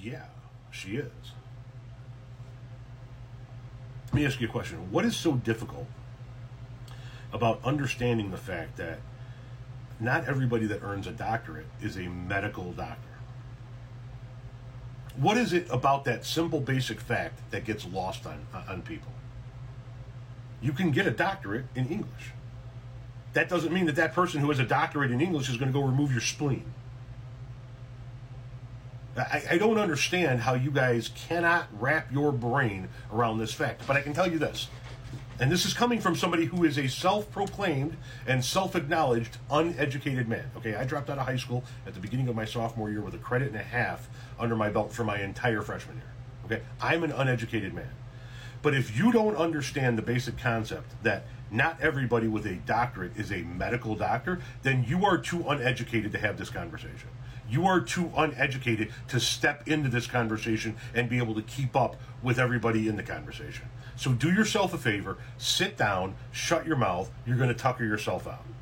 Yeah, she is. Let me ask you a question. What is so difficult about understanding the fact that not everybody that earns a doctorate is a medical doctor? What is it about that simple basic fact that gets lost on people? You can get a doctorate in English. That doesn't mean that that person who has a doctorate in English is going to go remove your spleen. I don't understand how you guys cannot wrap your brain around this fact. But I can tell you this, and this is coming from somebody who is a self-proclaimed and self-acknowledged uneducated man. Okay, I dropped out of high school at the beginning of my sophomore year with a credit and a half under my belt for my entire freshman year. Okay, I'm an uneducated man. But if you don't understand the basic concept that not everybody with a doctorate is a medical doctor, then you are too uneducated to have this conversation. You are too uneducated to step into this conversation and be able to keep up with everybody in the conversation. So do yourself a favor, sit down, shut your mouth, you're going to tucker yourself out.